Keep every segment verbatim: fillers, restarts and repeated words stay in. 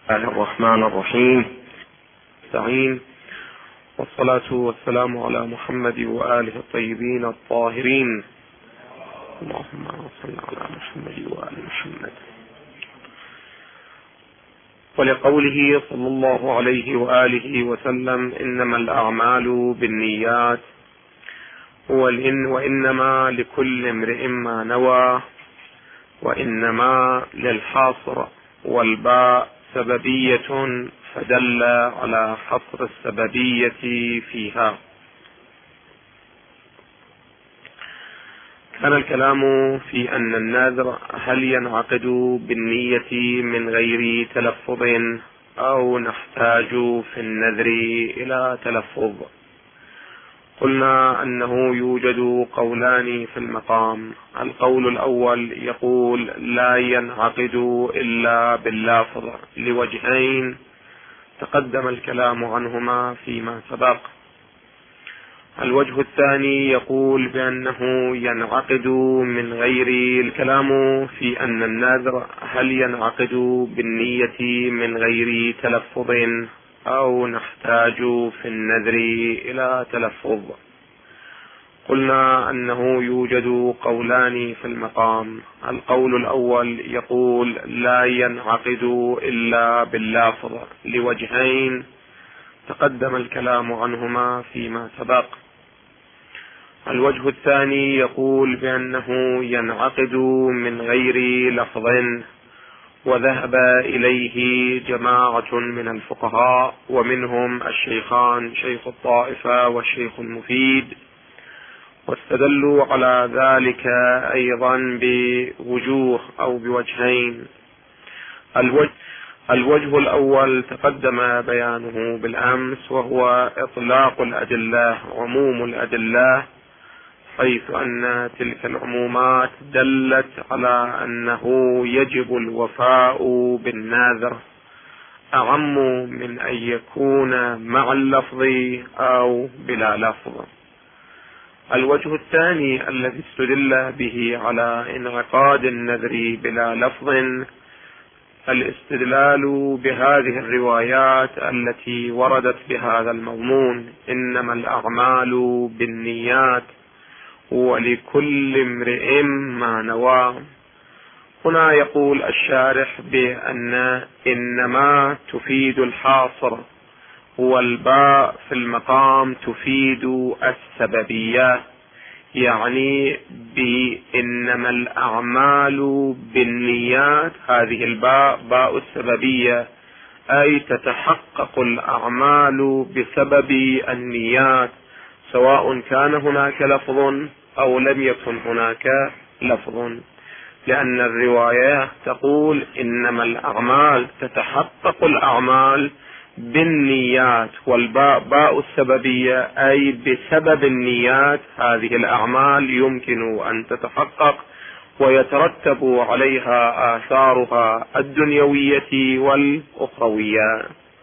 الله الرحمن الرحيم. استعين والصلاة والسلام على محمد وآله الطيبين الطاهرين. اللهم صل على محمد وآل محمد. ولقوله صلى الله عليه وآله وسلم: إنما الأعمال بالنيات وإنما لكل امرئ ما نوى، وإنما للحاصر والباء سببية فدل على حصر السببية فيها. كان الكلام في أن النذر هل ينعقد بالنية من غير تلفظ أو نحتاج في النذر إلى تلفظ. قلنا أنه يوجد قولان في المقام. القول الأول يقول لا ينعقد إلا باللفظ لوجهين تقدم الكلام عنهما فيما سبق. الوجه الثاني يقول بأنه ينعقد من غير الكلام في أن النذر هل ينعقد بالنية من غير تلفظ أو نحتاج في النذر إلى تلفظ. قلنا أنه يوجد قولان في المقام. القول الأول يقول لا ينعقد إلا باللفظ لوجهين تقدم الكلام عنهما فيما سبق. الوجه الثاني يقول بأنه ينعقد من غير لفظ، وذهب إليه جماعة من الفقهاء ومنهم الشيخان شيخ الطائفة والشيخ المفيد، واستدلوا على ذلك أيضا بوجوه أو بوجهين. الوجه, الوجه الأول تقدم بيانه بالأمس، وهو إطلاق الأدلة، عموم الأدلة، حيث أن تلك العمومات دلت على أنه يجب الوفاء بالنذر أعم من أن يكون مع اللفظ أو بلا لفظ. الوجه الثاني الذي استدل به على انعقاد النذر بلا لفظ الاستدلال بهذه الروايات التي وردت بهذا المضمون: إنما الأعمال بالنيات ولكل امرئ ما نوى. هنا يقول الشارح بأن إنما تفيد الحاصر، والباء في المقام تفيد السببية، يعني بإنما الأعمال بالنيات، هذه الباء باء السببية، أي تتحقق الأعمال بسبب النيات، سواء كان هناك لفظ أو لم يكن هناك لفظ، لأن الرواية تقول إنما الأعمال، تتحقق الأعمال بالنيات، والباء باء السببية، أي بسبب النيات هذه الأعمال يمكن أن تتحقق ويترتب عليها آثارها الدنيوية والأخروية.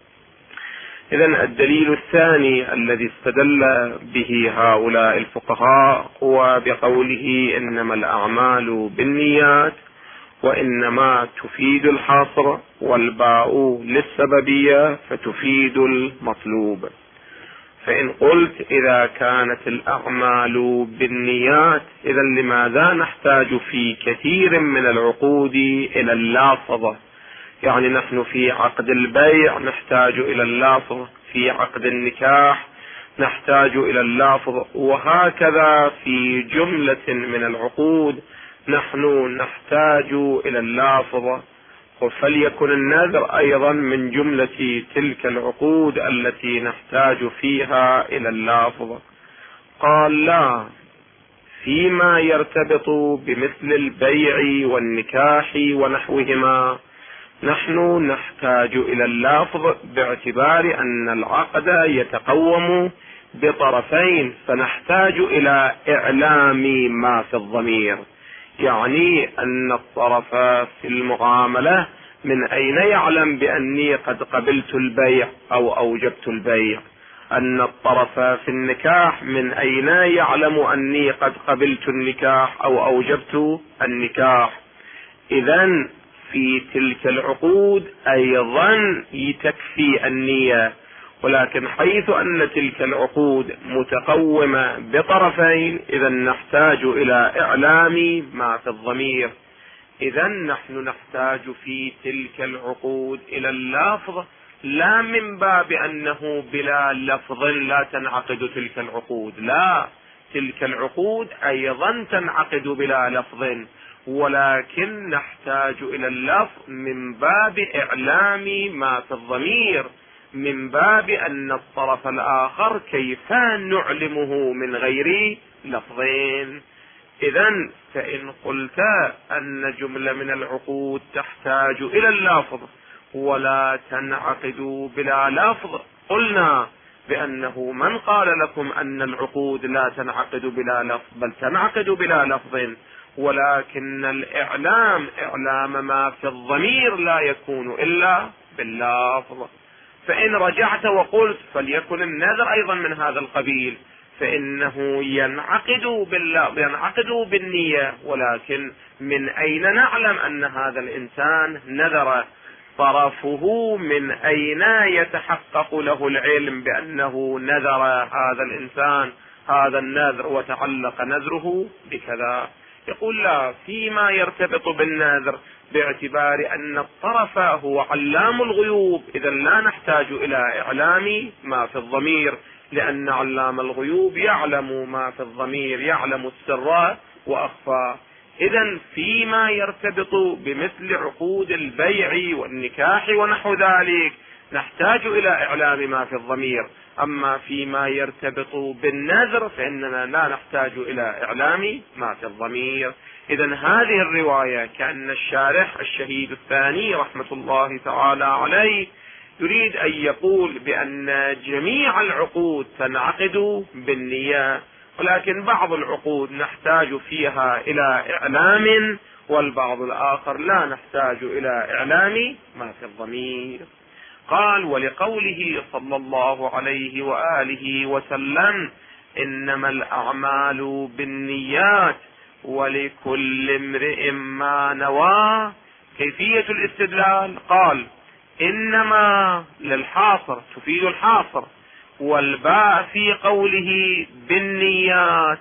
إذن الدليل الثاني الذي استدل به هؤلاء الفقهاء هو بقوله إنما الأعمال بالنيات، وإنما تفيد الحصر، والباء للسببية فتفيد المطلوب. فإن قلت إذا كانت الأعمال بالنيات، إذن لماذا نحتاج في كثير من العقود إلى اللافظة؟ يعني نحن في عقد البيع نحتاج إلى اللافظ، في عقد النكاح نحتاج إلى اللافظ، وهكذا في جملة من العقود نحن نحتاج إلى اللافظة. فليكن النذر أيضا من جملة تلك العقود التي نحتاج فيها إلى اللافظة. قال لا، فيما يرتبط بمثل البيع والنكاح ونحوهما نحن نحتاج إلى اللفظ باعتبار أن العقد يتقوم بطرفين، فنحتاج إلى إعلام ما في الضمير، يعني أن الطرف في المعاملة من أين يعلم بأني قد قبلت البيع أو أوجبت البيع، أن الطرف في النكاح من أين يعلم أني قد قبلت النكاح أو أوجبت النكاح. إذن في تلك العقود أيضا تكفي النية، ولكن حيث أن تلك العقود متقومة بطرفين إذا نحتاج إلى إعلام ما في الضمير. إذا نحن نحتاج في تلك العقود إلى اللفظ، لا من باب أنه بلا لفظ لا تنعقد تلك العقود، لا، تلك العقود أيضا تنعقد بلا لفظ، ولكن نحتاج إلى اللفظ من باب إعلام ما في الضمير، من باب أن الطرف الآخر كيف نعلمه من غير لفظين. إذن فإن قلت أن جملة من العقود تحتاج إلى اللفظ ولا تنعقد بلا لفظ، قلنا بأنه من قال لكم أن العقود لا تنعقد بلا لفظ، بل تنعقد بلا لفظ، ولكن الإعلام إعلام ما في الضمير لا يكون إلا باللفظ. فإن رجعت وقلت فليكن النذر أيضا من هذا القبيل، فإنه ينعقد بالله ينعقد بالنية، ولكن من أين نعلم أن هذا الإنسان نذر؟ طرفه من أين يتحقق له العلم بأنه نذر هذا الإنسان هذا النذر وتعلق نذره بكذا؟ يقول لا، فيما يرتبط بالنذر باعتبار أن الطرف هو علام الغيوب، إذا لا نحتاج إلى إعلام ما في الضمير، لأن علام الغيوب يعلم ما في الضمير، يعلم السر وأخفى. إذا فيما يرتبط بمثل عقود البيع والنكاح ونحو ذلك نحتاج إلى إعلام ما في الضمير، أما فيما يرتبط بالنذر فإننا لا نحتاج إلى إعلام ما في الضمير. إذا هذه الرواية كأن الشارح الشهيد الثاني رحمة الله تعالى عليه يريد أن يقول بأن جميع العقود تنعقد بالنية، ولكن بعض العقود نحتاج فيها إلى إعلام، والبعض الآخر لا نحتاج إلى إعلام ما في الضمير. قال: ولقوله صلى الله عليه وآله وسلم: إنما الأعمال بالنيات ولكل امرئ ما نوى. كيفية الاستدلال؟ قال: إنما للحاصر تفيد الحاصر، والباء في قوله بالنيات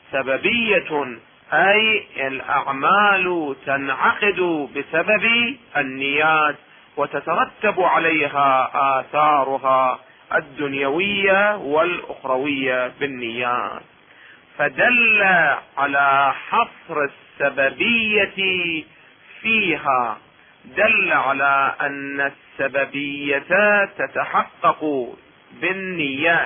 سببية، أي الأعمال تنعقد بسبب النيات وتترتب عليها آثارها الدنيوية والأخروية بالنيات. فدل على حصر السببية فيها، دل على أن السببية تتحقق بالنية،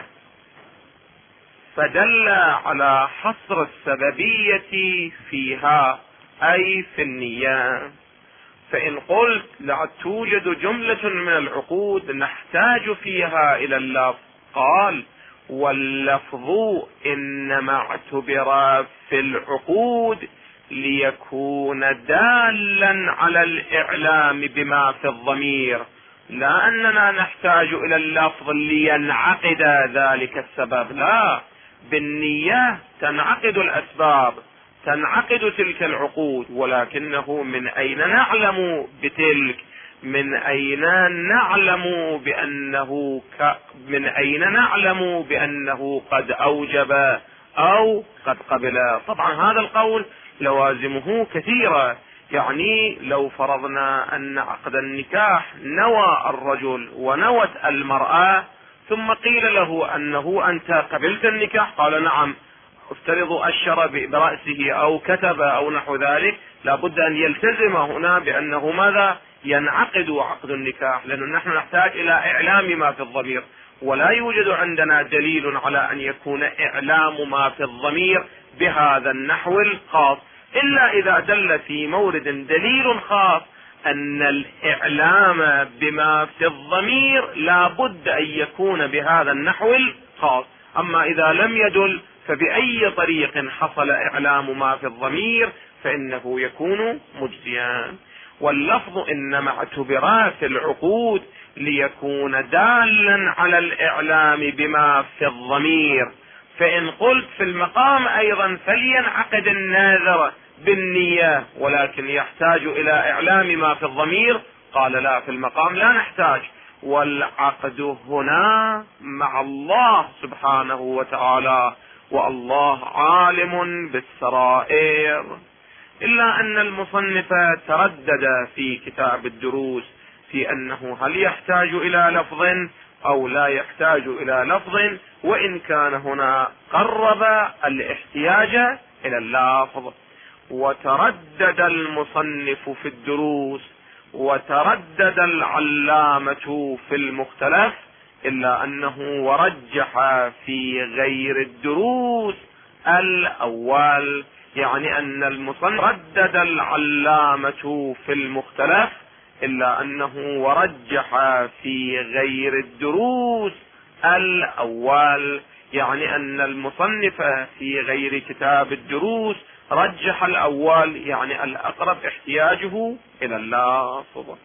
فدل على حصر السببية فيها أي في النية. فإن قلت لا توجد جملة من العقود نحتاج فيها إلى اللفظ، قال: واللفظ إنما اعتبر في العقود ليكون دالا على الإعلام بما في الضمير، لا أننا نحتاج إلى اللفظ لينعقد ذلك السبب، لا، بالنية تنعقد الأسباب، تنعقد تلك العقود، ولكنه من أين نعلم بتلك؟ من أين نعلم بأنه ك... من أين نعلم بأنه قد أوجب أو قد قبل؟ طبعا هذا القول لوازمه كثيرة، يعني لو فرضنا أن عقد النكاح نوى الرجل ونوت المرأة، ثم قيل له أنه أنت قبلت النكاح، قال نعم، افترضوا أشر برأسه أو كتب أو نحو ذلك، لابد أن يلتزم هنا بأنه ماذا؟ ينعقد عقد النكاح، لأنه نحن نحتاج إلى إعلام ما في الضمير، ولا يوجد عندنا دليل على أن يكون إعلام ما في الضمير بهذا النحو الخاص، إلا إذا دل في مورد دليل خاص أن الإعلام بما في الضمير لا بد أن يكون بهذا النحو الخاص. أما إذا لم يدل فبأي طريق حصل إعلام ما في الضمير فإنه يكون مجزيا. واللفظ إنما اعتبر في العقود ليكون دالا على الإعلام بما في الضمير. فإن قلت في المقام أيضا فلينعقد الناذر بالنية ولكن يحتاج إلى إعلام ما في الضمير؟ قال لا، في المقام لا نحتاج، والعقد هنا مع الله سبحانه وتعالى، والله عالم بالسرائر. إلا أن المصنف تردد في كتاب الدروس في أنه هل يحتاج إلى لفظ أو لا يحتاج إلى لفظ، وإن كان هنا قرب الاحتياج إلى اللفظ. وتردد المصنف في الدروس وتردد العلامة في المختلف، إلا أنه ورجح في غير الدروس الأول، يعني أن المصنف ردد العلامة في المختلف، إلا أنه ورجح في غير الدروس الأول، يعني أن المصنف في غير كتاب الدروس رجح الأول، يعني الأقرب احتياجه إلى اللفظ.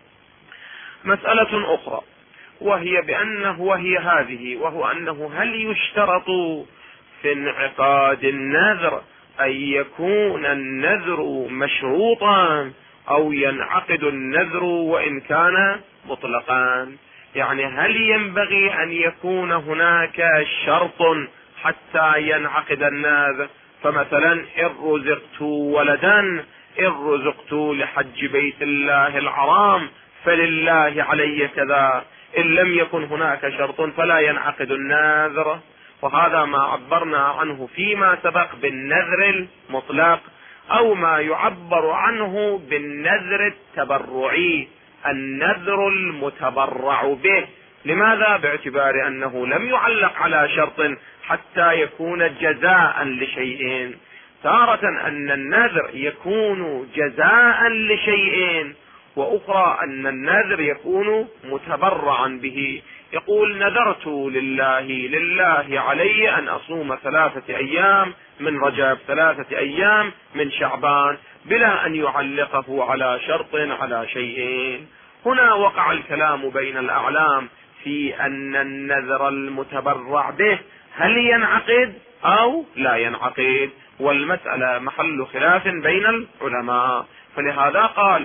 مسألة أخرى وهي بأنه وهي هذه وهو أنه هل يشترط في انعقاد النذر أن يكون النذر مشروطا أو ينعقد النذر وإن كان مطلقا؟ يعني هل ينبغي أن يكون هناك شرط حتى ينعقد النذر؟ فمثلا إن رزقت ولدا، إن رزقت لحج بيت الله الحرام فلله علي كذا، إن لم يكن هناك شرط فلا ينعقد النذر. وهذا ما عبرنا عنه فيما سبق بالنذر المطلق، أو ما يعبر عنه بالنذر التبرعي، النذر المتبرع به. لماذا؟ باعتبار أنه لم يعلق على شرط حتى يكون جزاء لشيء. تارة أن النذر يكون جزاء لشيء، وأخرى أن النذر يكون متبرعا به. يقول نذرت لله لله علي أن أصوم ثلاثة أيام من رجب، ثلاثة أيام من شعبان، بلا أن يعلقه على شرط على شيء. هنا وقع الكلام بين الأعلام في أن النذر المتبرع به هل ينعقد أو لا ينعقد، والمسألة محل خلاف بين العلماء. فلهذا قال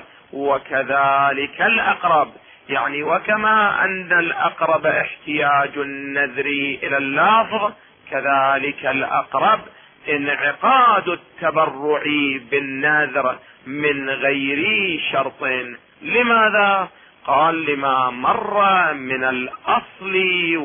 وكذلك الأقرب، يعني وكما أن الأقرب احتياج النذر إلى اللفظ، كذلك الأقرب انعقاد التبرع بالنذر من غير شرط. لماذا؟ قال لما مر من الأصل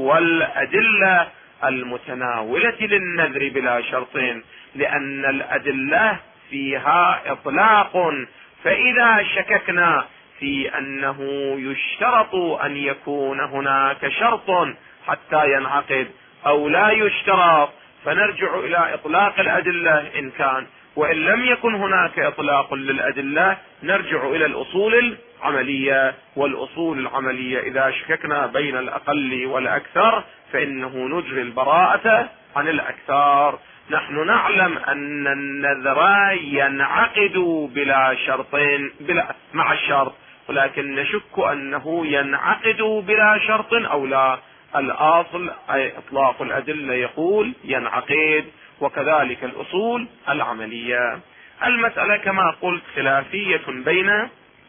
والأدلة المتناولة للنذر بلا شرط، لأن الأدلة فيها إطلاق. فإذا شككنا في أنه يشترط أن يكون هناك شرط حتى ينعقد أو لا يشترط، فنرجع إلى إطلاق الأدلة إن كان، وإن لم يكن هناك إطلاق للأدلة نرجع إلى الأصول العملية. والأصول العملية إذا شككنا بين الأقل والأكثر فإنه نجري البراءة عن الأكثر. نحن نعلم أن النذر ينعقد بلا شرطين بلا مع الشرط، ولكن نشك أنه ينعقد بلا شرط أو لا. الأصل أي إطلاق الأدلة يقول ينعقد، وكذلك الأصول العملية. المسألة كما قلت خلافية بين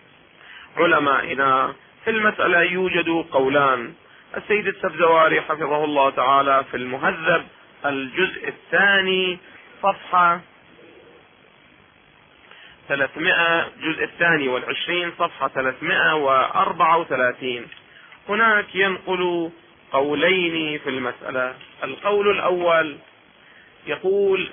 علمائنا. في المسألة يوجد قولان. السيد السبزواري حفظه الله تعالى في المهذب الجزء الثاني صفحة ثلاثمائة، جزء الثاني والعشرين صفحة ثلاثمائة وأربعة وثلاثين، هناك ينقل قولين في المسألة. القول الأول يقول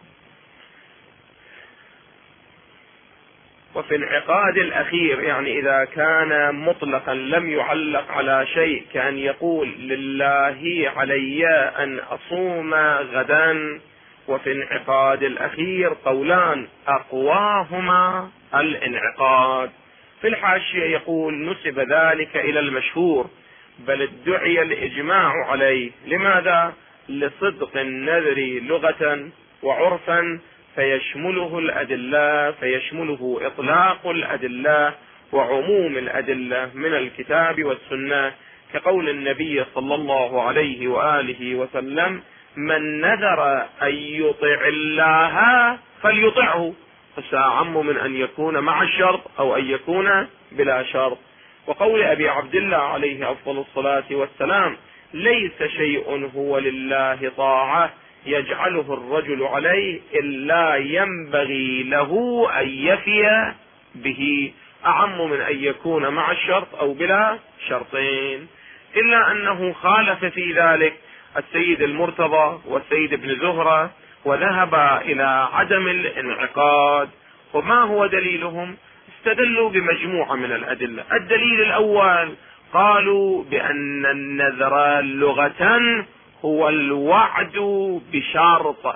وفي انعقاد الأخير، يعني إذا كان مطلقا لم يعلق على شيء، كان يقول لله علي أن أصوم غدا. وفي انعقاد الأخير قولان أقواهما الانعقاد. في الحاشية يقول نسب ذلك إلى المشهور، بل ادعي الإجماع عليه. لماذا؟ لصدق النذر لغة وعرفا، فيشمله الأدلة فيشمله إطلاق الأدلة وعموم الأدلة من الكتاب والسنة، كقول النبي صلى الله عليه وآله وسلم من نذر أن يطع الله فليطعه، فسأعم من أن يكون مع الشرط أو أن يكون بلا شرط. وقول أبي عبد الله عليه أفضل الصلاة والسلام: ليس شيء هو لله طاعة يجعله الرجل عليه إلا ينبغي له أن يفي به، أعم من أن يكون مع الشرط أو بلا شرطين. إلا أنه خالف في ذلك السيد المرتضى والسيد ابن زهرة وذهب إلى عدم الانعقاد. وما هو دليلهم؟ استدلوا بمجموعة من الأدلة. الدليل الأول قالوا بأن النذر لغة هو الوعد بشرط،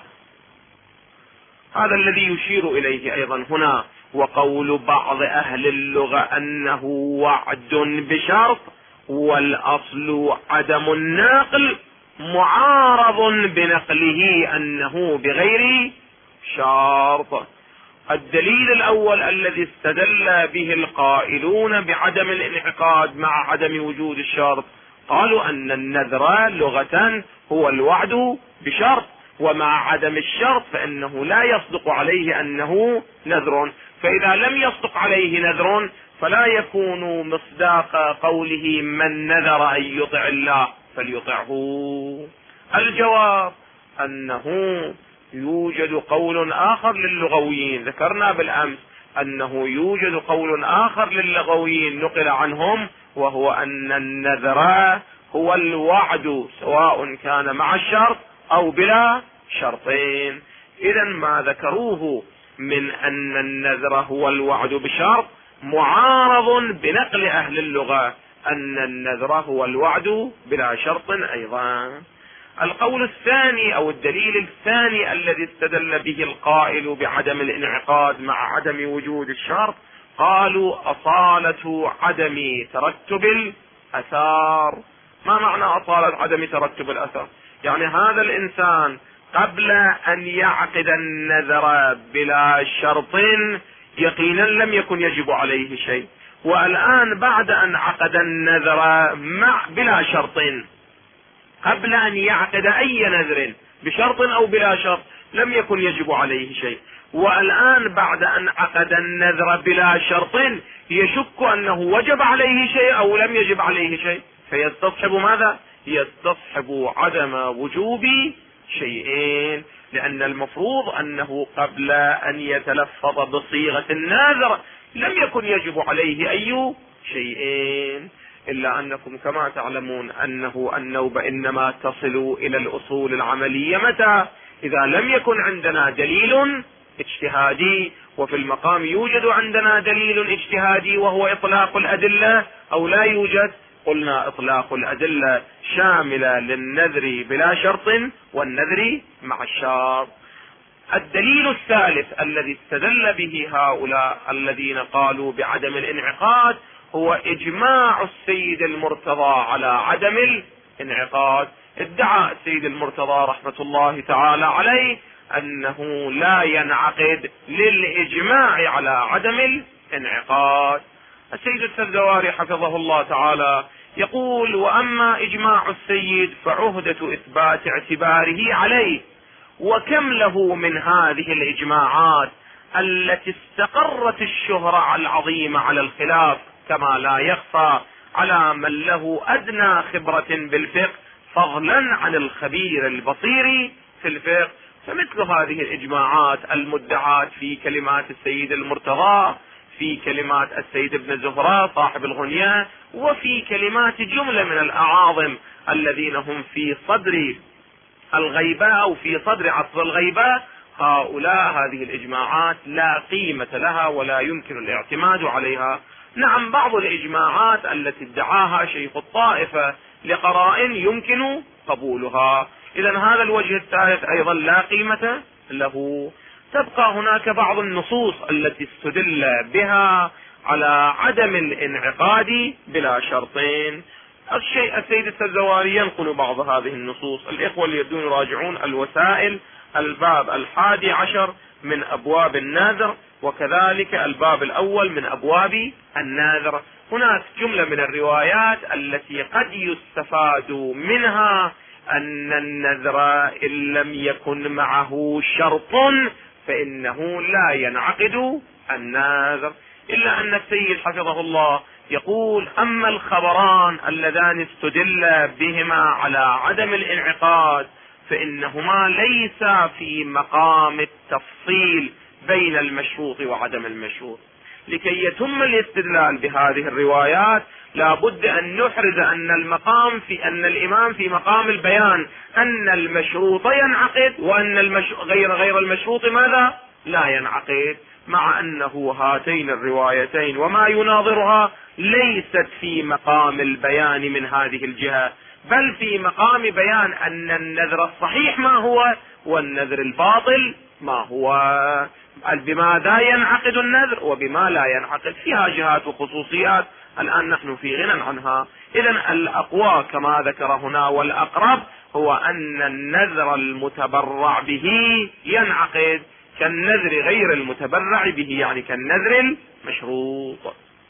هذا الذي يشير إليه أيضا هنا. وقول بعض أهل اللغة أنه وعد بشرط والأصل عدم النقل معارض بنقله أنه بغير شرط. الدليل الأول الذي استدل به القائلون بعدم الانعقاد مع عدم وجود الشرط، قالوا أن النذر لغة هو الوعد بشرط، ومع عدم الشرط فإنه لا يصدق عليه أنه نذر، فإذا لم يصدق عليه نذر فلا يكون مصداق قوله من نذر أن يطع الله فليطعه. الجواب أنه يوجد قول آخر للغويين، ذكرنا بالأمس أنه يوجد قول آخر للغويين نقل عنهم، وهو أن النذر هو الوعد سواء كان مع الشرط أو بلا شرطين. إذا ما ذكروه من أن النذر هو الوعد بشرط معارض بنقل أهل اللغة أن النذر هو الوعد بلا شرط أيضا. القول الثاني أو الدليل الثاني الذي استدل به القائل بعدم الانعقاد مع عدم وجود الشرط، قالوا أصالة عدم ترتب الأثار. ما معنى أصالة عدم ترتب الأثار؟ يعني هذا الإنسان قبل أن يعقد النذر بلا شرط يقينا لم يكن يجب عليه شيء، والآن بعد أن عقد النذر مع بلا شرط، قبل أن يعقد أي نذر بشرط أو بلا شرط لم يكن يجب عليه شيء، والآن بعد أن عقد النذر بلا شرط يشك أنه وجب عليه شيء أو لم يجب عليه شيء، فيستصحب ماذا؟ يستصحب عدم وجوب شيئين، لأن المفروض أنه قبل أن يتلفظ بصيغة النذر لم يكن يجب عليه أي شيئين. إلا أنكم كما تعلمون أنه النوبة إنما تصل إلى الأصول العملية متى؟ إذا لم يكن عندنا دليل اجتهادي، وفي المقام يوجد عندنا دليل اجتهادي وهو إطلاق الأدلة أو لا يوجد؟ قلنا إطلاق الأدلة شاملة للنذر بلا شرط والنذر مع الشرط. الدليل الثالث الذي استدل به هؤلاء الذين قالوا بعدم الانعقاد هو إجماع السيد المرتضى على عدم الانعقاد. ادعى السيد المرتضى رحمة الله تعالى عليه أنه لا ينعقد للإجماع على عدم الانعقاد. السيد السردواري حفظه الله تعالى يقول: وأما إجماع السيد فعهدة إثبات اعتباره عليه، وكم له من هذه الإجماعات التي استقرت الشهرة العظيمة على الخلاف، كما لا يخفى على من له أدنى خبرة بالفقه فضلا عن الخبير البصير في الفقه. فمثل هذه الإجماعات المدعاة في كلمات السيد المرتضى، في كلمات السيد ابن زهرة صاحب الغنية، وفي كلمات جملة من الأعاظم الذين هم في صدر الغيبة أو في صدر عصر الغيبة، هؤلاء هذه الإجماعات لا قيمة لها ولا يمكن الاعتماد عليها. نعم، بعض الإجماعات التي ادعاها شيخ الطائفة لقرائن يمكن قبولها. إذن هذا الوجه الثالث أيضا لا قيمة له. تبقى هناك بعض النصوص التي استدل بها على عدم الانعقاد بلا شرطين. الشيء السيد السردواري ينقل بعض هذه النصوص. الإخوة اللي يدون يراجعون الوسائل الباب الحادي عشر من أبواب الناذر، وكذلك الباب الأول من أبواب الناذر. هناك جملة من الروايات التي قد يستفاد منها أن النذر إن لم يكن معه شرط فإنه لا ينعقد النذر. إلا أن السيد حفظه الله يقول: أما الخبران اللذان استدل بهما على عدم الانعقاد فإنهما ليس في مقام التفصيل بين المشروط وعدم المشروط. لكي يتم الاستدلال بهذه الروايات لا بد أن نحرز أن المقام في أن الإمام في مقام البيان أن المشروط ينعقد وأن المش... غير غير المشروط ماذا؟ لا ينعقد، مع أنه هاتين الروايتين وما يناظرها ليست في مقام البيان من هذه الجهة، بل في مقام بيان أن النذر الصحيح ما هو والنذر الباطل ما هو، بماذا ينعقد النذر وبما لا ينعقد. فيها جهات وخصوصيات الآن نحن في غنى عنها. إذن الأقوى كما ذكر هنا والأقرب هو أن النذر المتبرع به ينعقد كالنذر غير المتبرع به، يعني كالنذر المشروط.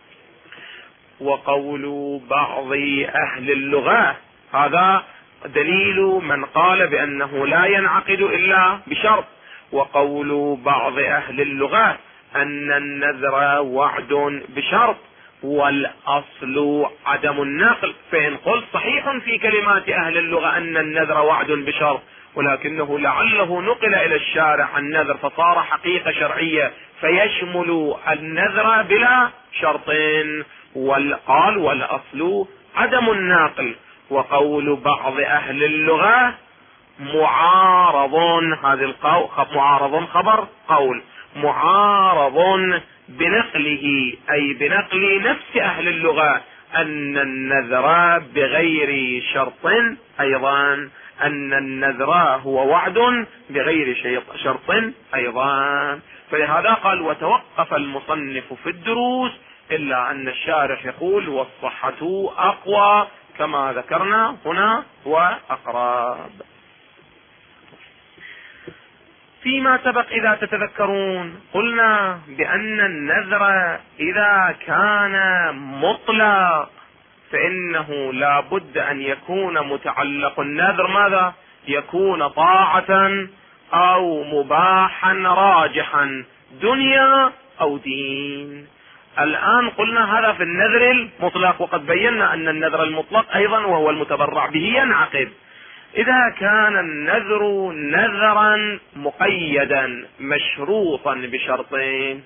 وقول بعض أهل اللغة، هذا دليل من قال بأنه لا ينعقد إلا بشرط. وقول بعض أهل اللغة أن النذر وعد بشرط والأصل عدم النقل. فإن قلت صحيح في كلمات أهل اللغة أن النذر وعد بشرط، ولكنه لعله نقل إلى الشارع النذر فصار حقيقة شرعية فيشمل النذر بلا شرط، والقال والأصل عدم الناقل. وقول بعض أهل اللغة معارض، هذا القول معارض خبر قول معارض بنقله، أي بنقل نفس أهل اللغة أن النذر بغير شرط، أيضا أن النذر هو وعد بغير شرط أيضا. فلهذا قال: وتوقف المصنف في الدروس، إلا أن الشارح يقول: والصحة أقوى كما ذكرنا هنا وأقرب. فيما سبق إذا تتذكرون قلنا بأن النذر إذا كان مطلق فإنه لا بد أن يكون متعلق النذر ماذا؟ يكون طاعة أو مباحا راجحا، دنيا أو دين. الآن قلنا هذا في النذر المطلق، وقد بينا أن النذر المطلق أيضا وهو المتبرع به ينعقد. إذا كان النذر نذرا مقيدا مشروطا بشرطين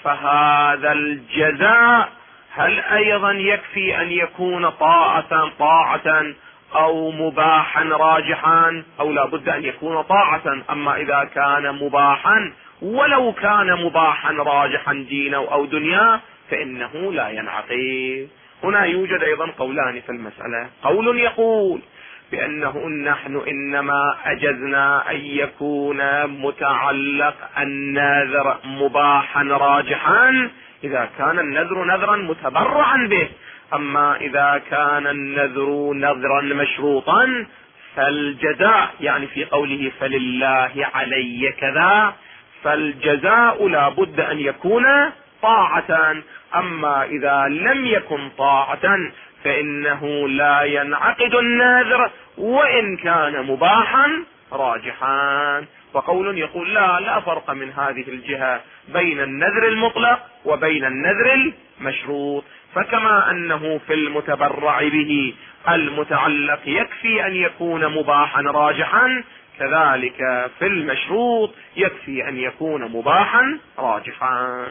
فهذا الجزاء هل أيضا يكفي أن يكون طاعة طاعة أو مباحا راجحا، أو لا بد أن يكون طاعة؟ أما إذا كان مباحا ولو كان مباحا راجحا دينا أو دنيا فإنه لا ينعقد. هنا يوجد أيضا قولان في المسألة. قول يقول بأنه نحن إنما أجزنا أن يكون متعلق النذر مباحا راجحا إذا كان النذر نذرا متبرعا به، أما إذا كان النذر نذرا مشروطا فالجزاء، يعني في قوله فلله علي كذا، فالجزاء لا بد أن يكون طاعة. أما إذا لم يكن طاعة فإنه لا ينعقد النذر وإن كان مباحا راجحا. وقول يقول لا لا فرق من هذه الجهة بين النذر المطلق وبين النذر المشروط، فكما أنه في المتبرع به المتعلق يكفي أن يكون مباحا راجحا، كذلك في المشروط يكفي أن يكون مباحا راجحا.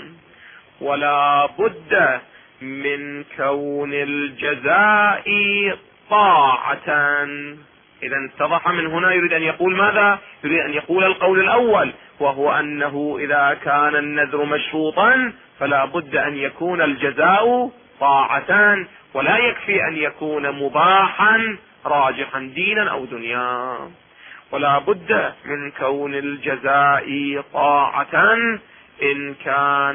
ولا بد من كون الجزاء طاعة. إذا اتضح من هنا يريد أن يقول ماذا؟ يريد أن يقول القول الأول، وهو أنه إذا كان النذر مشروطا فلا بد أن يكون الجزاء طاعة، ولا يكفي أن يكون مباحا راجحا دينا أو دنيا. ولا بد من كون الجزاء طاعة إن كان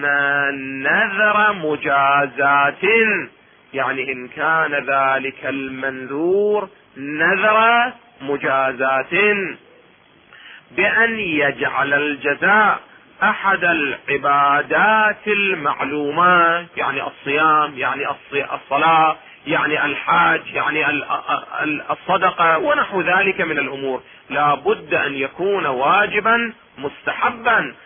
نذر مجازات، يعني إن كان ذلك المنذور نذر مجازات بأن يجعل الجزاء أحد العبادات المعلومة، يعني الصيام، يعني الصلاة، يعني الحاج، يعني الصدقة ونحو ذلك من الأمور. لا بد أن يكون واجبا مستحبا.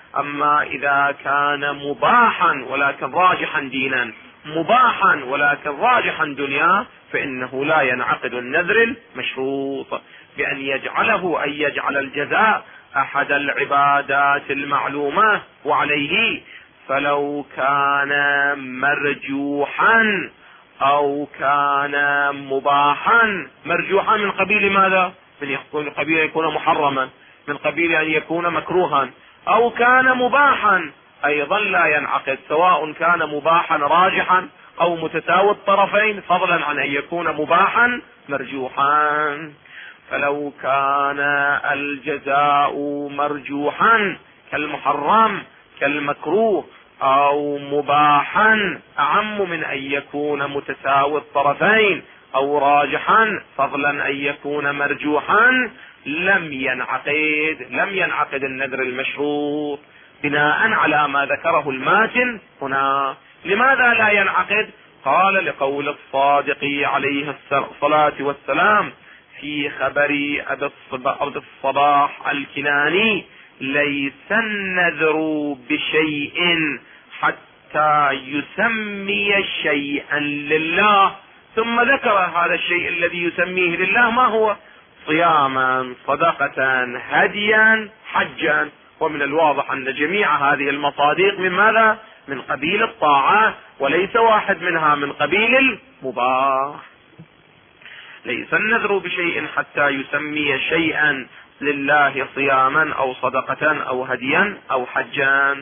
أما إذا كان مباحا ولكن راجحا دينا، مباحا ولكن راجحا دنيا، فإنه لا ينعقد النذر المشروط بأن يجعله أن يجعل الجزاء أحد العبادات المعلومة وعليه. فلو كان مرجوحا أو كان مباحا، مرجوحا من قبيل ماذا؟ من قبيل أن يكون محرما، من قبيل أن يكون مكروها، أو كان مباحا أيضا لا ينعقد، سواء كان مباحا راجحا أو متساوي الطرفين، فضلا عن أن يكون مباحا مرجوحا. فلو كان الجزاء مرجوحا كالمحرم كالمكروه أو مباحا أعم من أن يكون متساوي الطرفين أو راجحا، فضلا أن يكون مرجوحا، لم ينعقد لم ينعقد النذر المشروط بناء على ما ذكره الماتن هنا. لماذا لا ينعقد؟ قال لقول الصادق عليه الصلاة والسلام في خبر أبي الصباح الكناني: ليس النذر بشيء حتى يسمي شيئا لله. ثم ذكر هذا الشيء الذي يسميه لله ما هو؟ صياما، صدقة، هديا، حجا. ومن الواضح أن جميع هذه المصادق من ماذا؟ من قبيل الطاعة، وليس واحد منها من قبيل المباح. ليس النذر بشيء حتى يسمي شيئا لله، صياما أو صدقة أو هديا أو حجا.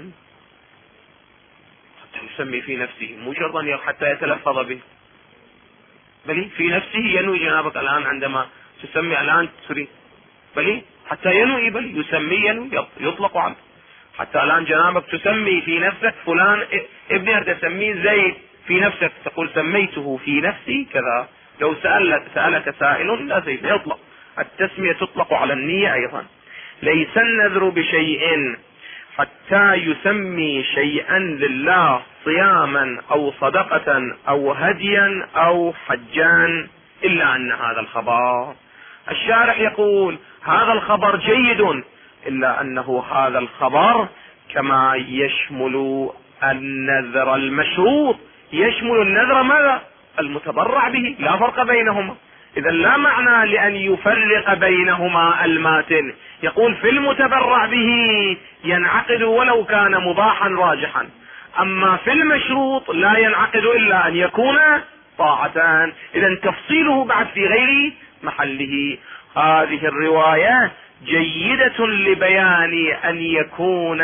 حتى يسمي في نفسه، مو شرطا حتى يتلفظ به، بل في نفسه ينوي جنابك الآن عندما تسمي الآن تريد، بل حتى ينوي، بل يسمي ينوي يطلق عنه. حتى الآن جنابك تسمي في نفسك فلان ابني تسميه زيد، في نفسك تقول سميته في نفسي كذا. لو سألك, سألك سائل لا زيد يطلق، التسمية تطلق على النية أيضا. ليس النذر بشيء حتى يسمي شيئا لله، صياما أو صدقة أو هديا أو حجا، إلا أن هذا الخبر، الشارح يقول هذا الخبر جيد، إلا أنه هذا الخبر كما يشمل النذر المشروط يشمل النذر ماذا؟ المتبرع به، لا فرق بينهما. إذا لا معنى لأن يفرق بينهما الماتن، يقول في المتبرع به ينعقد ولو كان مباحا راجحا، أما في المشروط لا ينعقد إلا أن يكون طاعتان. إذا تفصيله بعد في غير محله. هذه الرواية جيدة لبيان أن يكون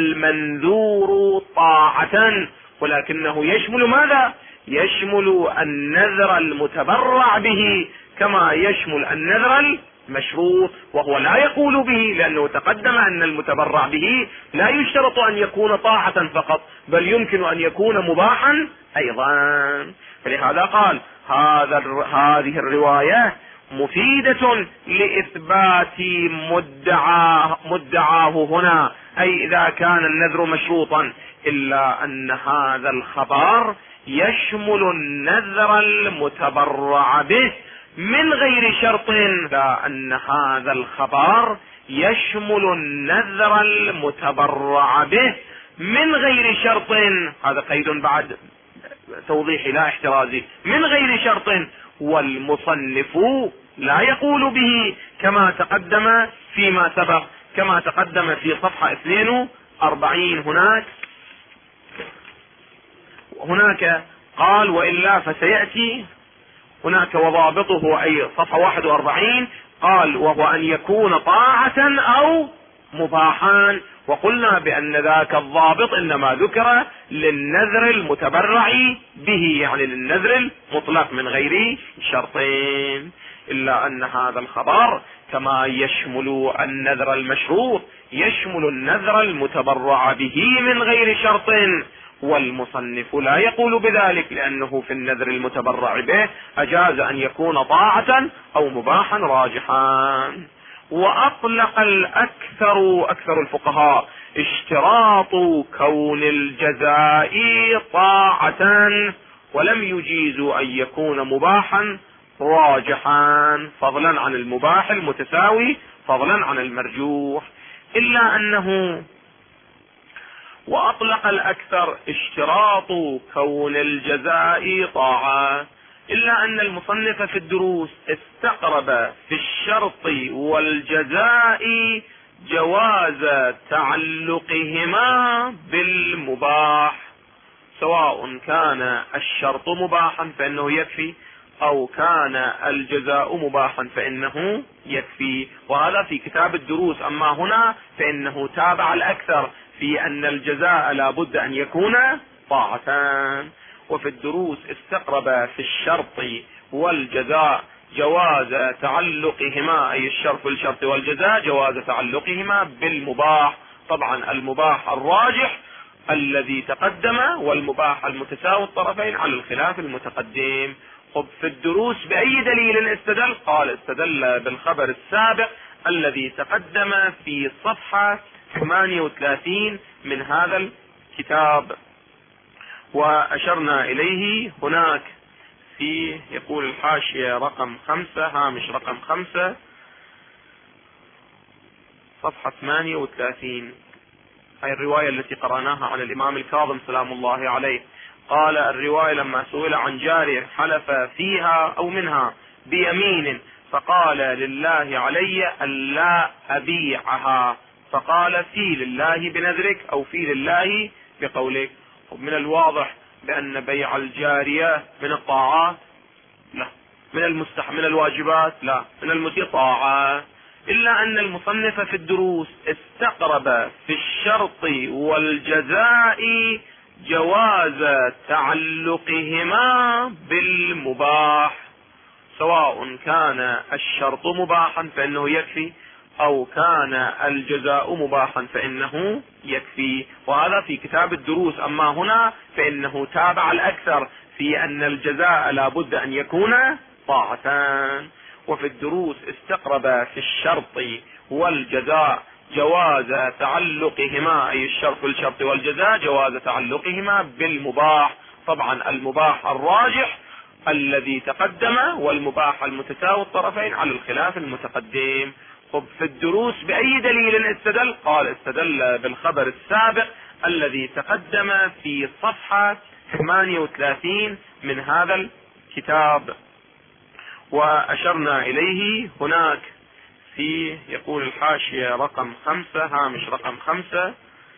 المنذور طاعة، ولكنه يشمل ماذا؟ يشمل النذر المتبرع به كما يشمل النذر المشروط، وهو لا يقول به، لأنه تقدم أن المتبرع به لا يشترط أن يكون طاعة فقط، بل يمكن أن يكون مباحا أيضا. فلهذا قال هذا هذه الرواية مفيدة لإثبات مدعاه, مدعاه هنا، أي إذا كان النذر مشروطا، إلا أن هذا الخبر يشمل النذر المتبرع به من غير شرط، لا أن هذا الخبر يشمل النذر المتبرع به من غير شرط. هذا قيد بعد توضيح لا احترازي، من غير شرط، والمصنف لا يقول به كما تقدم فيما سبق، كما تقدم في صفحة اثنين واربعين. هناك هناك قال وإلا فسيأتي هناك وضابطه، أي صفحة واحد واربعين، قال وهو أن يكون طاعة أو مباحا. وقلنا بأن ذاك الضابط إنما ذكر للنذر المتبرع به، يعني للنذر المطلق من غير شرطين، إلا أن هذا الخبر كما يشمل النذر المشروط يشمل النذر المتبرع به من غير شرط، والمصنف لا يقول بذلك، لأنه في النذر المتبرع به أجاز أن يكون طاعة أو مباحا راجحا. وأطلق الأكثر أكثر الفقهاء اشتراط كون الجزاء طاعة، ولم يجيزوا أن يكون مباحا راجحا، فضلا عن المباح المتساوي، فضلا عن المرجوح. إلا أنه وأطلق الأكثر اشتراط كون الجزاء طاعة، إلا أن المصنف في الدروس استقرب في الشرط والجزاء جواز تعلقهما بالمباح، سواء كان الشرط مباحا فإنه يكفي، أو كان الجزاء مباحا فإنه يكفي. وهذا في كتاب الدروس. أما هنا فإنه تابع الأكثر في أن الجزاء لا بد أن يكون طاعتان. وفي الدروس استقرب في الشرط والجزاء جواز تعلقهما، أي الشرط والشرط والجزاء جواز تعلقهما بالمباح. طبعا المباح الراجح الذي تقدم، والمباح المتساوي الطرفين على الخلاف المتقدم. خب في الدروس بأي دليل استدل؟ قال استدل بالخبر السابق الذي تقدم في صفحة ثمانية وثلاثين من هذا الكتاب، وأشرنا إليه هناك في يقول الحاشية رقم خمسة، هامش رقم خمسة، صفحة ثمانية وثلاثين، هاي الرواية التي قرأناها عن الإمام الكاظم سلام الله عليه. قال الرواية لما سئل عن جارية حلف فيها أو منها بيمين فقال لله علي ألا أبيعها، فقال في لله بنذرك أو في لله بقولك. ومن الواضح بأن بيع الجارية من الطاعات لا، من المستح من الواجبات لا، من المستطاعة، إلا أن المصنف في الدروس استقرب في الشرط والجزاء جواز تعلقهما بالمباح، سواء كان الشرط مباحا فإنه يكفي، أو كان الجزاء مباحا فإنه يكفي. وهذا في كتاب الدروس. أما هنا فإنه تابع الأكثر في أن الجزاء لا بد أن يكون طاعتان. وفي الدروس استقرب في الشرط والجزاء جواز تعلقهما، أي الشرط والشرط والجزاء جواز تعلقهما بالمباح. طبعا المباح الراجح الذي تقدم، والمباح المتساوي الطرفين على الخلاف المتقدم. طب في الدروس بأي دليل استدل؟ قال استدل بالخبر السابق الذي تقدم في صفحة ثمانية وثلاثين من هذا الكتاب، وأشرنا إليه هناك في يقول الحاشية رقم خمسة، هامش رقم خمسة،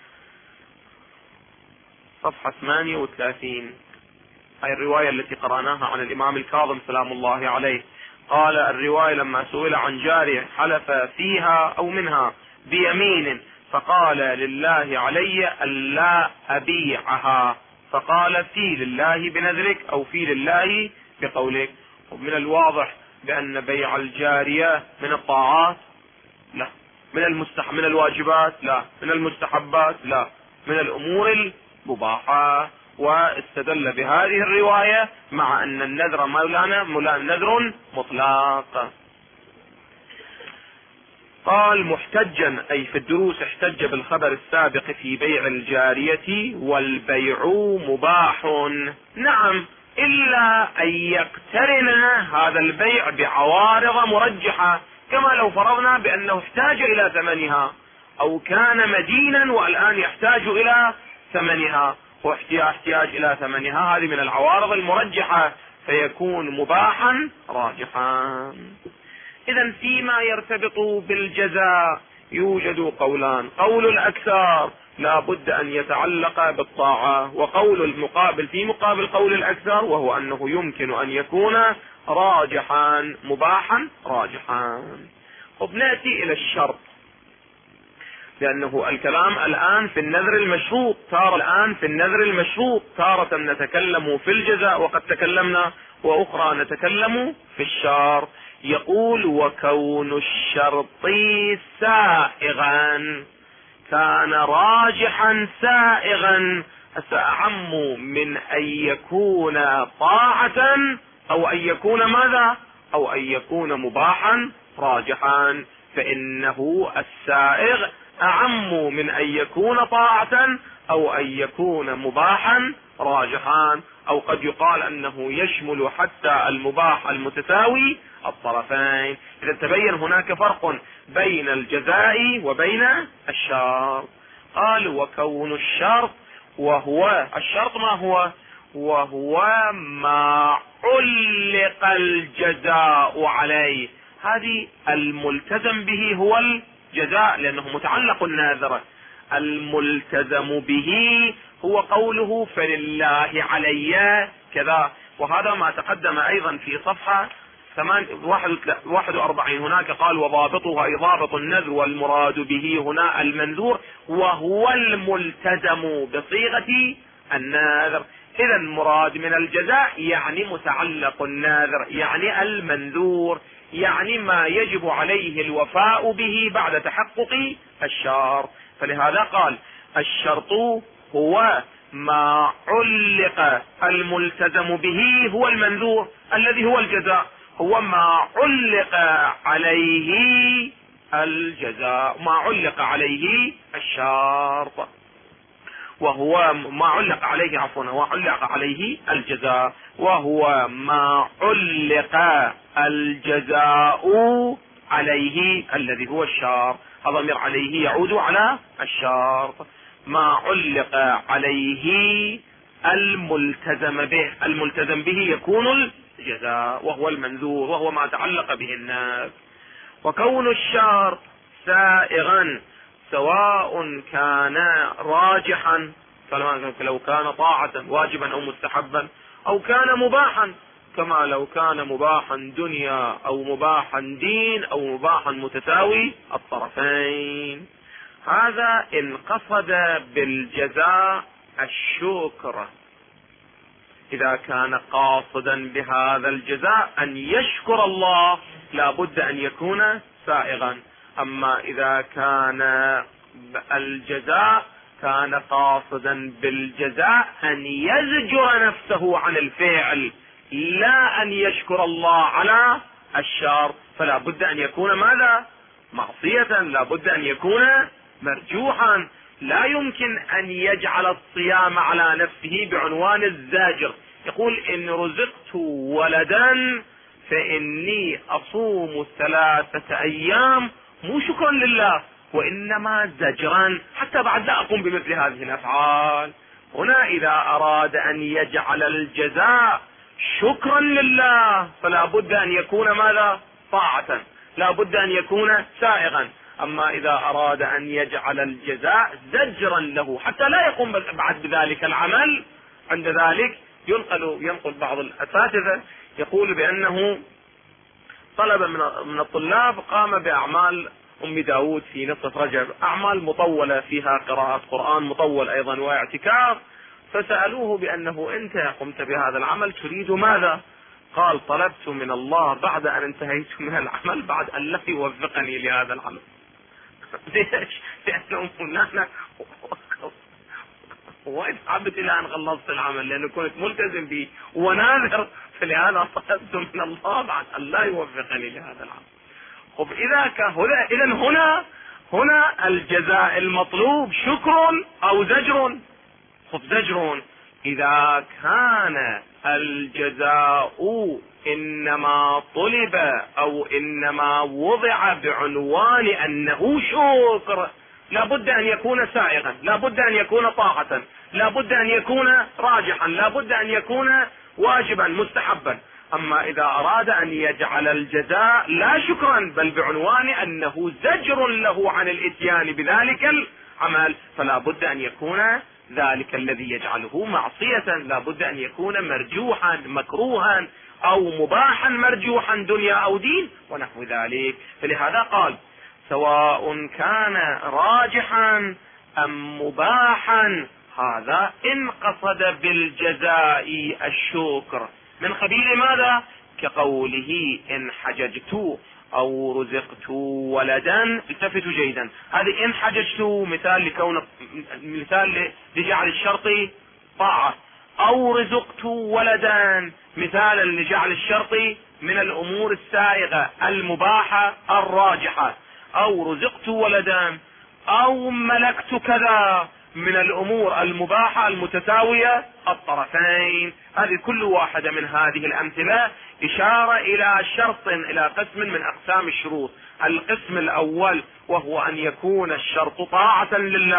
صفحة ثمانية وثلاثين، هاي الرواية التي قرأناها عن الإمام الكاظم سلام الله عليه. قال الرواية لما سئل عن جارية حلف فيها أو منها بيمين فقال لله علي ألا أبيعها، فقال في لله بنذرك أو في لله بقولك. ومن الواضح بأن بيع الجارية من الطاعات لا، من المستح من الواجبات لا، من المستحبات لا، من الأمور المباحة. واستدل بهذه الرواية مع أن النذر مولانا مولانا نذر مطلق. قال محتجا، أي في الدروس احتج بالخبر السابق في بيع الجارية والبيع مباح، نعم، إلا أن يقترن هذا البيع بعوارض مرجحة، كما لو فرضنا بأنه احتاج إلى ثمنها، أو كان مدينا والآن يحتاج إلى ثمنها، واحتياج إلى ثمنها، هذه من العوارض المرجحة فيكون مباحا راجحا. إذا فيما يرتبط بالجزاء يوجد قولان: قول الأكثر لا بد أن يتعلق بالطاعة، وقول المقابل في مقابل قول الأكثر وهو أنه يمكن أن يكون راجحا مباحا راجحا. طب نأتي إلى الشرط، لأنه الكلام الآن في النذر المشروط، تارة الآن في النذر المشروط، تارة نتكلم في الجزاء وقد تكلمنا، وأخرى نتكلم في الشرط. يقول: وكون الشرط سائغا، كان راجحا سائغا، أعم من أن يكون طاعة أو أن يكون ماذا؟ أو أن يكون مباحا راجحا، فإنه السائغ أعم من أن يكون طاعة أو أن يكون مباحا راجحا، أو قد يقال أنه يشمل حتى المباح المتساوي الطرفين. إذا تبين هناك فرق بين الجزاء وبين الشرط. قال وكون الشرط، وهو الشرط ما هو؟ وهو ما علق الجزاء عليه. هذه الملتزم به هو الجزاء لأنه متعلق الناذر. الملتزم به هو قوله فلله علي كذا، وهذا ما تقدم أيضا في صفحة واحد وأربعين. هناك قال وضابطه أي ضابط النذر، والمراد به هنا المنذور، وهو الملتزم بصيغة الناذر. إذا المراد من الجزاء يعني متعلق الناذر، يعني المنذور، يعني ما يجب عليه الوفاء به بعد تحقق الشرط. فلهذا قال الشرط هو ما علق الملتزم به هو المنذور الذي هو الجزاء، هو ما علق عليه الجزاء، ما علق عليه الشرط، وهو ما علق عليه عفوا وعلق عليه الجزاء، وهو ما علق الجزاء عليه الذي هو الشرط. الضمير عليه يعود على الشرط. ما علق عليه الملتزم به، الملتزم به يكون الجزاء وهو المنذور، وهو ما تعلق به الناس. وكون الشرط سائغا سواء كان راجحا، لو كان طاعة واجبا او مستحبا، او كان مباحا، كما لو كان مباحا دنيا او مباحا دين او مباحا متساوي الطرفين. هذا ان قصد بالجزاء الشكر، اذا كان قاصدا بهذا الجزاء ان يشكر الله لا بد ان يكون سائغا. اما اذا كان الجزاء كان قاصدا بالجزاء ان يزجر نفسه عن الفعل لا ان يشكر الله على الشر، فلا بد ان يكون ماذا؟ معصية، لا بد ان يكون مرجوحا. لا يمكن ان يجعل الصيام على نفسه بعنوان الزاجر، يقول ان رزقت ولدا فاني اصوم ثلاثة ايام مو شكرا لله وانما زجرا حتى بعد لا اقوم بمثل هذه الافعال. هنا اذا اراد ان يجعل الجزاء شكرا لله فلا بد ان يكون ماذا؟ طاعة، لا بد ان يكون سائغا. اما اذا اراد ان يجعل الجزاء زجرا له حتى لا يقوم بعد بذلك العمل، عند ذلك ينقل ينقل بعض الاساتذة يقول بانه طلب من الطلاب قام باعمال ام داود في نصف رجب، اعمال مطولة فيها قراءة قرآن مطول ايضا واعتكاف، فسألوه بانه انت قمت بهذا العمل تريد ماذا؟ قال طلبت من الله بعد ان انتهيت من العمل بعد ان لا يوفقني لهذا العمل. ليش؟ لانه هناك وايد تعبت الى ان خلصت العمل لانه كنت ملتزم به وناذر، فلهذا طلبت من الله بعد ان لا يوفقني لهذا العمل. طب اذا كهذا اذا هنا هنا الجزاء المطلوب شكر او زجر؟ خب زجر. اذا كان الجزاء انما طلب او انما وضع بعنوان انه شكر لا بد ان يكون سائغا، لا بد ان يكون طاعة، لا بد ان يكون راجحا، لا بد ان يكون واجبا مستحبا. اما اذا اراد ان يجعل الجزاء لا شكرا بل بعنوان انه زجر له عن الاتيان بذلك العمل فلا بد ان يكون ذلك الذي يجعله معصية، لا بد ان يكون مرجوحا مكروها او مباحا مرجوحا دنيا او دين ونحو ذلك. فلهذا قال سواء كان راجحا ام مباحا، هذا ان قصد بالجزاء الشكر من قبيل ماذا؟ كقوله ان حججت او رزقت ولدا. التفتوا جيدا، هذه ان حججت مثال لكون مثال لجعل الشرط طاعة، او رزقت ولدا مثالا لجعل الشرط من الامور السائغة المباحة الراجحة، او رزقت ولدا او ملكت كذا من الامور المباحة المتساوية الطرفين. هذه كل واحدة من هذه الامثلة اشارة الى شرط الى قسم من اقسام الشروط. القسم الاول وهو ان يكون الشرط طاعة لله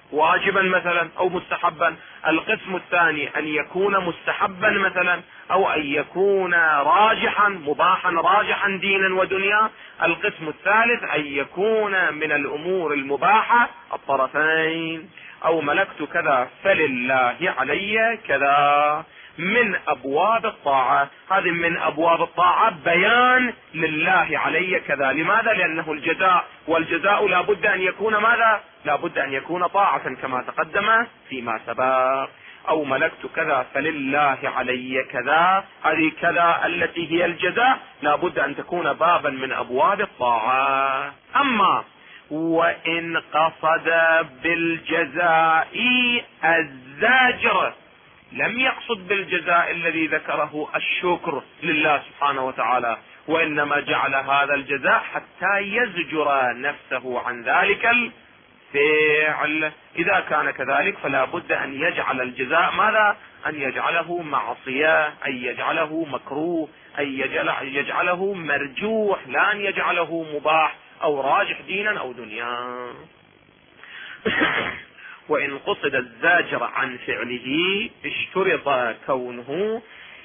واجبا مثلا او مستحبا. القسم الثاني ان يكون مستحبا مثلا، او ان يكون راجحا مباحا راجحا دينا ودنيا. القسم الثالث ان يكون من الامور المباحة الطرفين. او ملكت كذا فلله علي كذا من ابواب الطاعة. هذه من ابواب الطاعة بيان لله علي كذا. لماذا؟ لانه الجزاء، والجزاء لا بد ان يكون ماذا؟ لا بد ان يكون طاعة كما تقدم فيما سبق. او ملكت كذا فلله علي كذا، هذه كذا التي هي الجزاء لا بد ان تكون بابا من ابواب الطاعة. اما وان قصد بالجزاء الزاجر، لم يقصد بالجزاء الذي ذكره الشكر لله سبحانه وتعالى، وانما جعل هذا الجزاء حتى يزجر نفسه عن ذلك الفعل. اذا كان كذلك فلا بد ان يجعل الجزاء ماذا؟ ان يجعله معصية، ان يجعله مكروه، ان يجعله مرجوح، لا ان يجعله مباح او راجح دينا او دنيا. وإن قصد الزاجر عن فعله اشترط كونه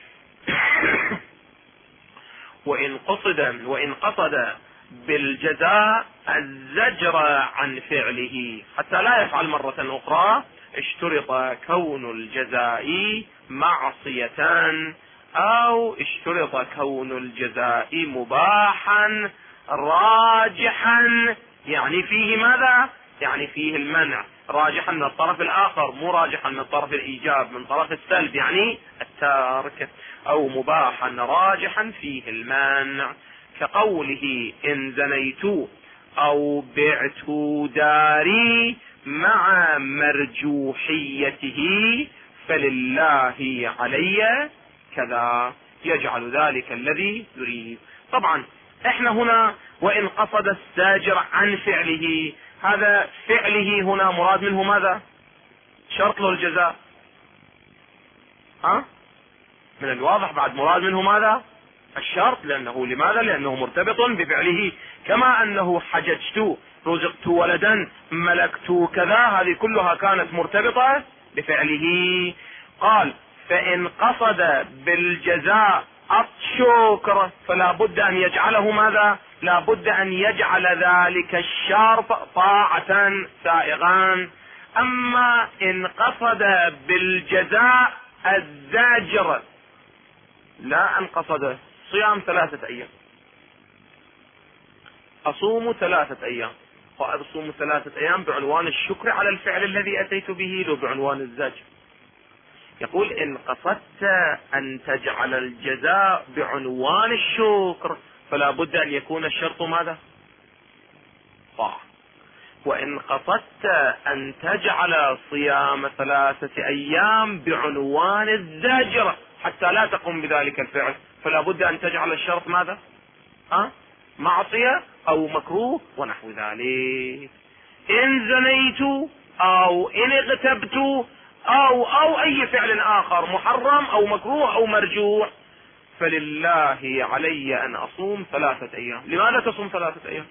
وإن قصد وإن قصد بالجزاء الزجر عن فعله حتى لا يفعل مرة أخرى، اشترط كون الجزاء معصية، أو اشترط كون الجزاء مباحا راجحا، يعني فيه ماذا؟ يعني فيه المنع، راجحا من الطرف الآخر، مو راجحا من طرف الإيجاب، من طرف السلب يعني التارك. أو مباحا راجحا فيه المنع، كقوله إن زنيت أو بعت داري مع مرجوحيته فلله علي كذا، يجعل ذلك الذي يريد. طبعا احنا هنا وإن قصد الزاجر عن فعله، هذا فعله هنا مراد منه ماذا؟ شرط له الجزاء. ها؟ من الواضح بعد مراد منه ماذا؟ الشرط. لأنه لماذا؟ لأنه مرتبط بفعله، كما أنه حججت، رزقت ولدا، ملكت كذا، هذه كلها كانت مرتبطة بفعله. قال فإن قصد بالجزاء الشكر فلا بد أن يجعله ماذا؟ لا بد أن يجعل ذلك الشرط طاعة سائغا. أما إن قصد بالجزاء الزاجر، لا أن قصد صيام ثلاثة أيام، أصوم ثلاثة أيام، وأصوم ثلاثة أيام بعنوان الشكر على الفعل الذي أتيت به، لو بعنوان الزاجر. يقول إن قصدت أن تجعل الجزاء بعنوان الشكر فلا بد أن يكون الشرط ماذا؟ طاعة. وإن قصدت أن تجعل صيام ثلاثة أيام بعنوان الزاجر حتى لا تقوم بذلك الفعل فلا بد أن تجعل الشرط ماذا؟ أه؟ معصية أو مكروه ونحو ذلك. إن زنيت أو إن اغتبت أو أو أي فعل آخر محرم أو مكروه أو مرجوح فلله علي أن أصوم ثلاثة أيام. لماذا تصوم ثلاثة أيام؟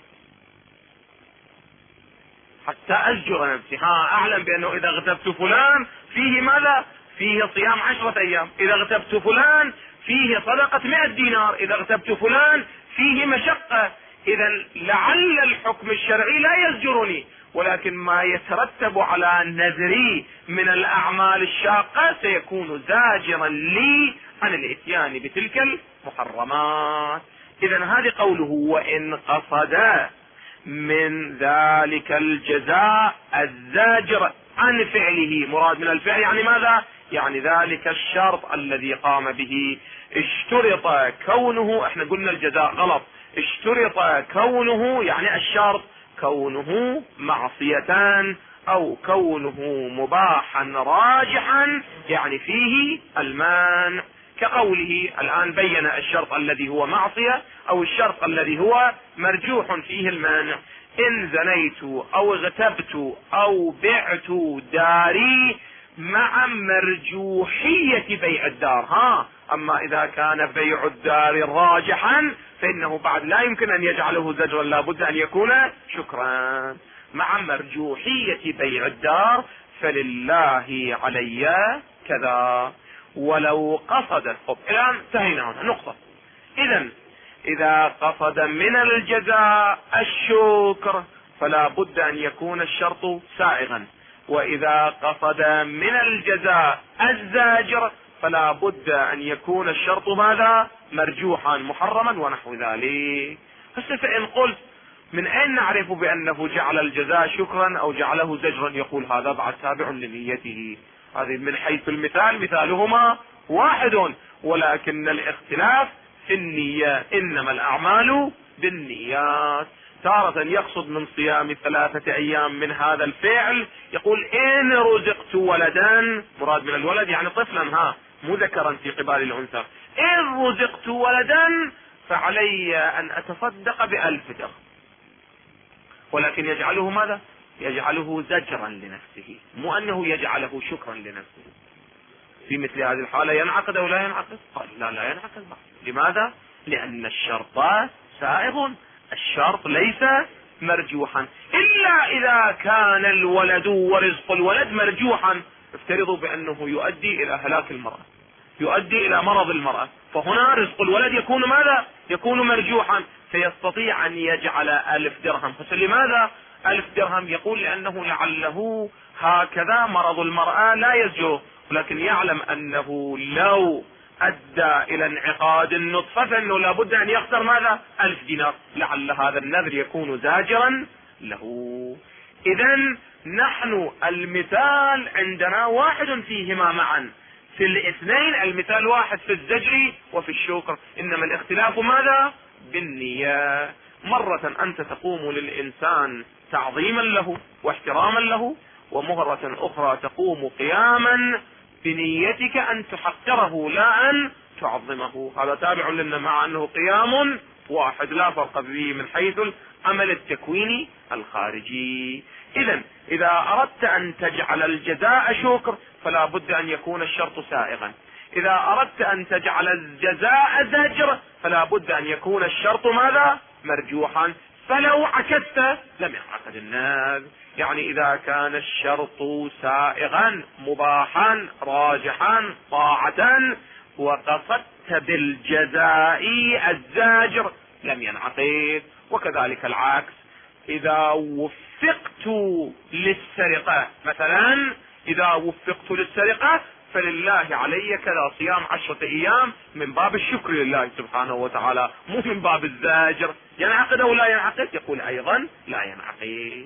حتى أزجر نفسي، ها أعلم بأنه إذا اغتبت فلان فيه ماذا؟ فيه صيام عشرة أيام. إذا اغتبت فلان فيه صدقة مئة دينار. إذا اغتبت فلان فيه مشقة. إذا لعل الحكم الشرعي لا يزجرني، ولكن ما يترتب على نذري من الأعمال الشاقة سيكون زاجرا لي عن الاتيان بتلك المحرمات. إذا هذه قوله وإن قصد من ذلك الجزاء الزاجر عن فعله، مراد من الفعل يعني ماذا؟ يعني ذلك الشرط الذي قام به. اشترط كونه، احنا قلنا الجزاء غلط، اشترط كونه يعني الشرط كونه معصية او كونه مباحا راجحا يعني فيه المانع، كقوله الآن بين الشرط الذي هو معصية او الشرط الذي هو مرجوح فيه المانع. إن زنيت او اغتبت او بعت داري مع مرجوحية بيع الدار. ها اما اذا كان بيع الدار راجحا فانه بعد لا يمكن ان يجعله زجرا، لا بد ان يكون شكرا. مع مرجوحية بيع الدار فلله علي كذا. ولو قصد، طب الآن انتهينا هنا نقطة. إذا إذا قصد من الجزاء الشكر فلا بد أن يكون الشرط سائغا، وإذا قصد من الجزاء الزاجر فلا بد أن يكون الشرط ماذا؟ مرجوحا محرما ونحو ذلك. هسه فإن قلت من أين نعرف بأنه جعل الجزاء شكرا أو جعله زجرا؟ يقول هذا بعد تابع لنيته. هذه من حيث المثال مثالهما واحد، ولكن الاختلاف في النية، إنما الأعمال بالنيات. تارة يقصد من صيام ثلاثة أيام من هذا الفعل يقول إن رزقت ولدا، مراد من الولد يعني طفلا، ها مو ذكرا في قبال الأنثى، إن رزقت ولدا فعلي أن أتصدق بألف درهم، ولكن يجعله ماذا؟ يجعله زجرا لنفسه، مو أنه يجعله شكرا لنفسه. في مثل هذه الحالة ينعقد أو لا ينعقد؟ قال لا لا ينعقد. لماذا؟ لأن الشرط سائغ، الشرط ليس مرجوحا، إلا إذا كان الولد ورزق الولد مرجوحا. افترضوا بأنه يؤدي إلى هلاك المرأة، يؤدي إلى مرض المرأة، فهنا رزق الولد يكون ماذا؟ يكون مرجوحا، فيستطيع أن يجعل ألف درهم. فلماذا ألف درهم؟ يقول لأنه لعله هكذا مرض المرأة لا يزجره، ولكن يعلم أنه لو أدى إلى انعقاد النطفة فإنه لابد أن يخسر ماذا؟ ألف دينار، لعل هذا النذر يكون زاجرا له. إذن نحن المثال عندنا واحد فيهما معا، في الاثنين المثال واحد، في الزجر وفي الشكر، إنما الاختلاف ماذا؟ بالنية. مرة أنت تقوم للإنسان تعظيما له واحتراما له، ومرة أخرى تقوم قياما بنيتك أن تحقره لا أن تعظمه. هذا تابع لنا مع أنه قيام واحد لا فرق به من حيث العمل التكويني الخارجي. إذن إذا أردت أن تجعل الجزاء شكر فلا بد أن يكون الشرط سائغا، إذا أردت أن تجعل الجزاء زجر فلا بد أن يكون الشرط ماذا؟ مرجوحا. فلو عكست لم ينعقد النذر. يعني إذا كان الشرط سائغا مباحا راجحا طاعة وقصدت بالجزاء الزاجر لم ينعقد. وكذلك العكس، إذا وفقت للسرقة مثلا، إذا وفقت للسرقة فلله علي كذا صيام عشرة أيام من باب الشكر لله سبحانه وتعالى، مو من باب الزاجر. ينعقد أو لا ينعقد؟ يقول أيضا لا ينعقد.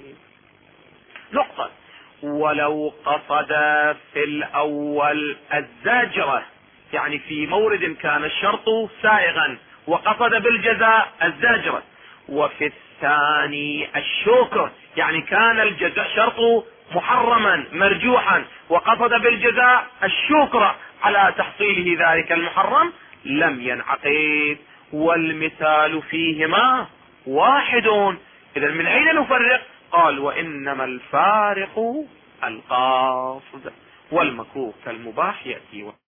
نقطة. ولو قصد في الأول الزاجرة، يعني في مورد كان الشرط سائغا وقصد بالجزاء الزاجرة، وفي الثاني الشكر، يعني كان الجزاء شرط محرما مرجوحا وقصد بالجزاء الشكر على تحصيله ذلك المحرم، لم ينعقد. والمثال فيهما واحد. إذا من أين نفرق؟ قال وإنما الفارق القاصد، والمكروه كالمباح يأتي